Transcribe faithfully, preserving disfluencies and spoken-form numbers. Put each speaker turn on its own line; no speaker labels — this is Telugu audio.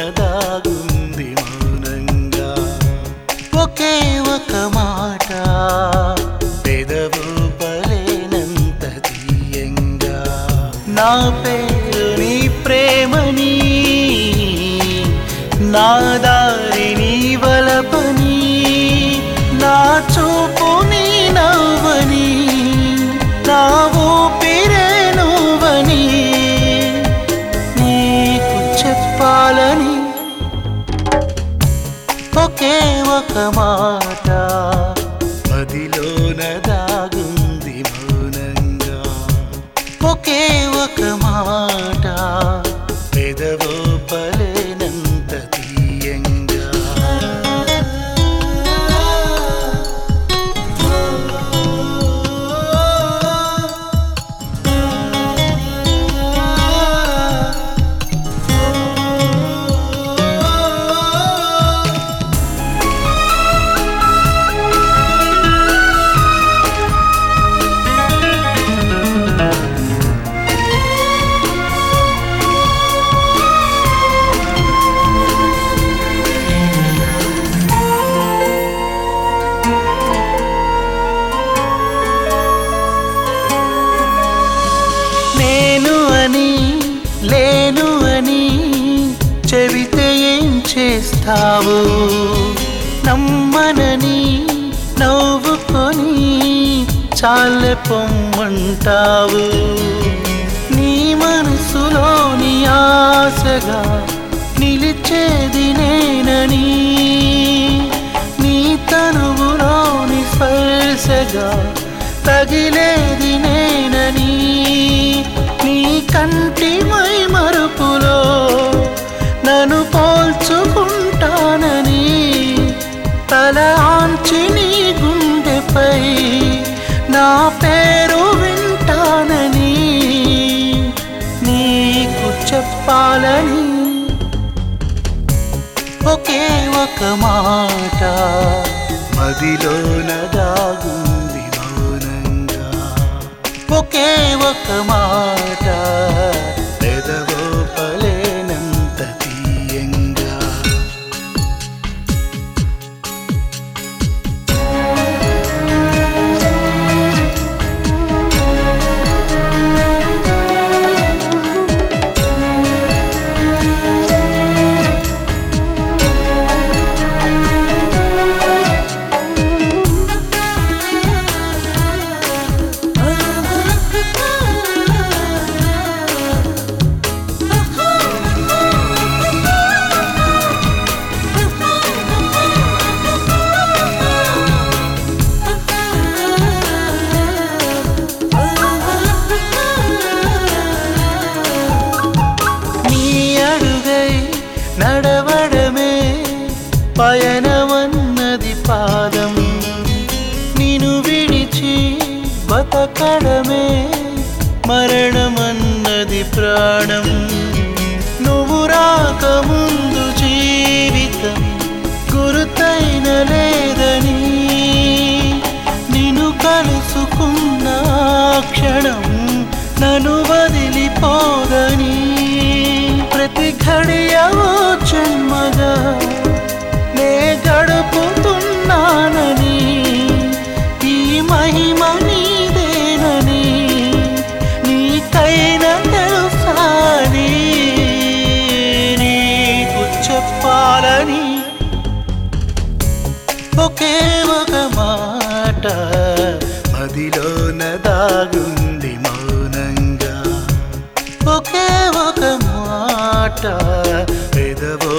దాగుంది మౌనంగా ఒకే ఒక మాట పెదవు పలేనంత తీయంగా నా పేరు నీ ప్రేమని నా దారి నీ వలపని నా చూపు నీ నవ్వని నా ఊపిరే నువ్వని నీకు చెప్పాలని ఒకే ఒక మాట మదిలోన దాగుంది మౌనంగా ఒకే ఒక మాట పెదవో పలేనంత తీయంగా లేను అని చెబితే ఏం చేస్తావు నమ్మనని నవ్వుకొని చాలే పొమ్మంటావు నీ మనసులోని ఆశగా నిలిచేది నేనని నీ తనువులోని స్పర్శగా తగిలేది నేనని నీ కంటి మై మరుపులో నన్ను పోల్చుకుంటానని తల ఆంచి నీ గుండెపై నా పేరు వింటానని నీకు చెప్పాలని ఒకే ఒక మాట మదిలోన దాగుంది మౌనంగా ఒకే ఒక మాట పెదవో పలేనంత తీయంగా నడవడమే పయనమన్నది పాదం నిన్ను విడిచి బతకడమే మరణమన్నది ప్రాణం నువ్వు రాకముందు జీవితం గురుతైన లేదని నిన్ను కలుసుకున్న క్షణం నన్ను వదిలిపోదని ప్రతి ఘడియవో జన్మగా నే గడుపుతున్నానని ఈ మహిమ నీదేనని నీకైనా తెలుసాని నీకు చెప్పాలని ఒకే ఒక మాట మదిలోన దాగుంది మౌనంగా ఒకే ఒక మాట పెదవో